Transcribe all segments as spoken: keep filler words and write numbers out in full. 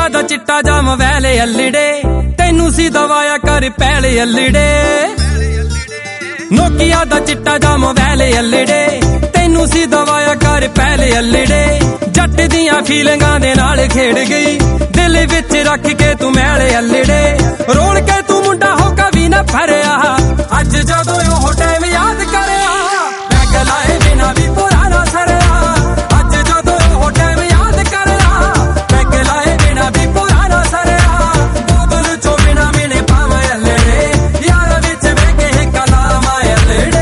Nokia ਦਾ ਚਿੱਟਾ ਜਾਮ valet ਅਲੜੇ ਤੈਨੂੰ ਸੀ ਦਵਾਇਆ ਕਰ ਪਹਿਲੇ ਅਲੜੇ ਨੋਕੀਆ ਦਾ ਚਿੱਟਾ ਜਾਮ ਵੈਲੇ ਅਲੜੇ ਤੈਨੂੰ ਸੀ ਦਵਾਇਆ ਕਰ ਪਹਿਲੇ ਅਲੜੇ ਜੱਟ ਦੀਆਂ ਫੀਲਿੰਗਾਂ ਦੇ ਨਾਲ ਖੇਡ ਗਈ ਦਿਲ ਵਿੱਚ ਰੱਖ ਕੇ ਤੂੰ ਮੈਲੇ ਅਲੜੇ ਰੋਲ ਕੇ ਤੂੰ ਮੁੰਡਾ ਹੋ ਕਵੀ ਨਾ ਫਰਿਆ ਅੱਜ ਜਦੋਂ ਉਹ ਟਾਈਮ ਯਾਦ ਕਰਿਆ ਪੈਗ ਲਾਏ ਬਿਨਾ ਵੀ ਪੁਰਾਣਾ ਸਰਿਆ ਅੱਜ ਜਦੋਂ ਉਹ ਟਾਈਮ ਯਾਦ ਕਰਿਆ ਪੈਗ ਲਾਏ ਬਿਨਾ ਵੀ ਪੁਰਾਣਾ ਸਰਿਆ ਬੋਤਲ ਚੋਂ ਬਿਨਾ ਮੈਨੇ ਪਾਵੇਂ ਅਲੜੇ ਯਾਰ ਵਿੱਚ ਵੇਖੇ ਕਲਾਮ ਆਏ ਅਲੜੇ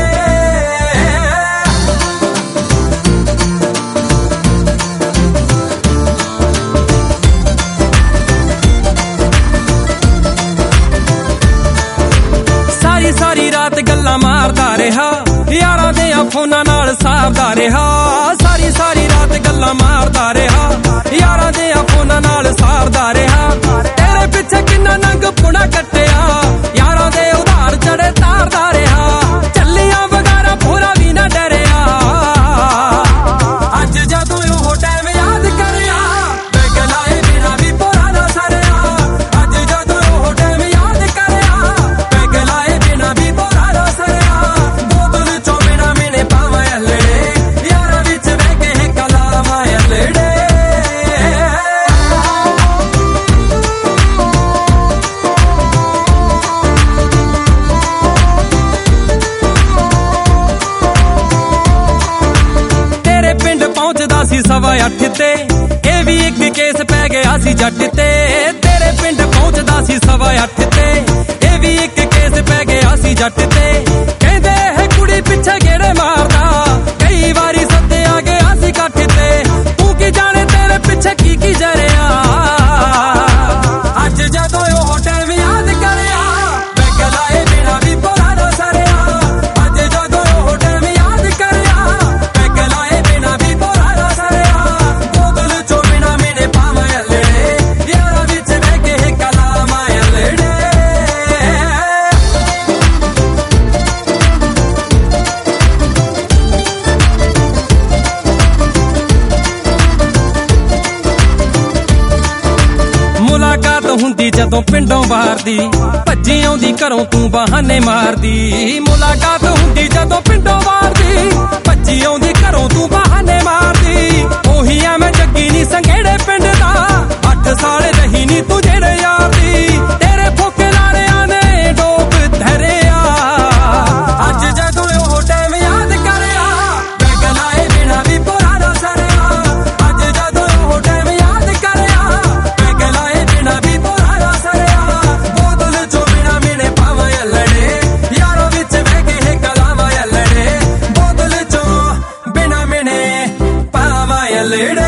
ਸਾਰੀ ਸਾਰੀ ਰਾਤ ਗੱਲਾਂ ਮਾਰਦਾ ਰਿਹਾ ਯਾਰਾਂ ਦੇ ਫੋਨਾਂ ਨਾਲ ਸਾਰਦਾ ਰਿਹਾ ਸਾਰੀ ਸਾਰੀ ਰਾਤ ਗੱਲਾਂ ਮਾਰਦਾ ਰਿਹਾ ਯਾਰਾਂ ਦੇ ਫੋਨਾਂ ਨਾਲ ਸਾਰਦਾ ਰਿਹਾ ਤੇਰੇ ਪਿੱਛੇ ਕਿੰਨਾ ਨੰਗ ਪੁਣਾ ਕੱਟਿਆ ਯਾਰਾਂ ਦੇ ਉਧਾਰ ਚੜੇ ਤਾਰਦਾ ਰਿਹਾ ਚੱਲੀਆਂ ਵਗਾਰਾ ਭੋਰਾ ਵੀ ਨਾ ਡਰਿਆ ਅੱਜ ਜਦੋਂ ਉਹ ਟਾਈਮ ਯਾਦ ਕਰਿਆ ਪੈਗ ਲਾਏ ਬਿਨਾ ਵੀ ਪੁਰਾਣਾ ਸਰਿਆ ਅੱਜ ਜਦੋਂ ਉਹ ਟਾਈਮ ਯਾਦ ਕਰਿਆ ਪੈਗ ਲਾਏ ਬਿਨਾ ਵੀ ਪੁਰਾਣਾ ਸਰਿਆ ਬੋਤਲ ਚੋਂ ਬਿਨਾ ਮੈਨੇ ਪਾਵੇਂ ਅਲੜੇ ਯਾਰਾਂ ਵਿੱਚ ਵੇਖੇ ਕਲਾਮ ਆਏ ਅਲੜੇ ਤੇਰੇ ਪਿੰਡ ਪਹੁੰਚਦਾ ਸੀ ਸਵਾ ਅੱਠ ਤੇ ਇਹ ਵੀ ਇੱਕ ਕੇਸ ਪੈ ਗਿਆ ਸੀ ਜੱਟ ਤੇ ਤੇਰੇ ਪਿੰਡ ਪਹੁੰਚਦਾ ਸੀ ਸਵਾ ਅੱਠ ਤੇ ਇਹ ਵੀ ਇੱਕ ਕੇਸ ਪੈ ਗਿਆ ਸੀ ਜੱਟ ਤੇ ਕਹਿੰਦੇ ਇਹ ਕੁੜੀ ਪਿੱਛੇ ਗੇੜੇ ਮਾਰਦਾ ਕਈ ਵਾਰੀ ਸੱਦੇ ਆ ਗਿਆ ਸੀ ਕੱਠ ਤੇ ਤੂੰ ਕੀ ਜਾਣੇ ਤੇਰੇ ਪਿੱਛੇ ਕੀ ਕੀ ਜਰਿਆ ਅੱਜ ਜਦੋਂ ਉਹ ਟਾਈਮ ਯਾਦ ਕਰਿਆ ਪੈਗ ਲਾਏ ਬਿਨਾ ਵੀ ਪੁਰਾਣਾ ਸਰਿਆ ਅੱਜ ਜਦੋਂ ਉਹ ਟਾਈਮ ਯਾਦ ਕਰਿਆ ਪੈਗ ਲਾਏ ਬਿਨਾ ਵੀ ਪੁਰਾਣਾ ਸਰਿਆ ਬੋਤਲ ਚੋਂ ਬਿਨਾ ਮੈਨੇ ਪਾਵੇਂ ਅਲੜੇ ਯਾਰਾਂ ਵਿੱਚ ਵੇਖੇ ਕਲਾਮ ਆਏ ਅਲੜੇ ਮੁਲਾਕਾਤ ਹੁੰਦੀ ਜਦੋਂ ਪਿੰਡੋਂ ਬਾਹਰ ਦੀ ਭੱਜੀ ਆਉਂਦੀ ਘਰੋਂ ਤੂੰ ਬਹਾਨੇ ਮਾਰਦੀ ਮੁਲਾਕਾਤ ਹੁੰਦੀ ਜਦੋਂ ਪਿੰਡੋਂ ਬਾਹਰ ਦੀ ਭੱਜੀ ਆਉਂਦੀ ਘਰੋਂ ਤੂੰ ਬਹਾਨੇ ਮਾਰਦੀ ਉਹੀ ਆ ਮੈਂ ਜੱਗੀ ਨੀ ਸੰਘੇੜੇ ਪਿੰਡ ਦਾ ਅੱਠ ਸਾਲ ਰਹੀ ਨੀ ਤੂੰ ਜਿਹੜੇ ਯਾਰ ਦੀ ਤੇਰੇ ਫੋਕੇ ਲਾੜਿਆਂ ਨੇ ਡੋਬ ਧਰਿਆ ਅੱਜ ਜਦੋਂ ਉਹ ਟਾਈਮ ਯਾਦ ਕਰਿਆ ਪੈਗ ਲਾਏ ਬਿਨਾ ਵੀ ਪੁਰਾਣਾ ਸਰਿਆ ਅੱਜ ਜਦੋਂ ਉਹ ਟਾਈਮ ਯਾਦ ਕਰਿਆ ਪੈਗ ਲਾਏ ਬਿਨਾ ਵੀ ਪੁਰਾਣਾ ਸਰਿਆ ਬੋਤਲ ਚੋਂ ਬਿਨਾ ਮੈਨੇ ਪਾਵੇਂ ਅਲੜੇ ਯਾਰਾਂ ਵਿੱਚ ਵੇਖੇ ਕਲਾਮ ਆਏ ਅਲੜੇ ਬੋਤਲ ਚੋਂ ਬਿਨਾ ਮੈਨੇ ਪਾਵੇਂ ਅਲੜੇ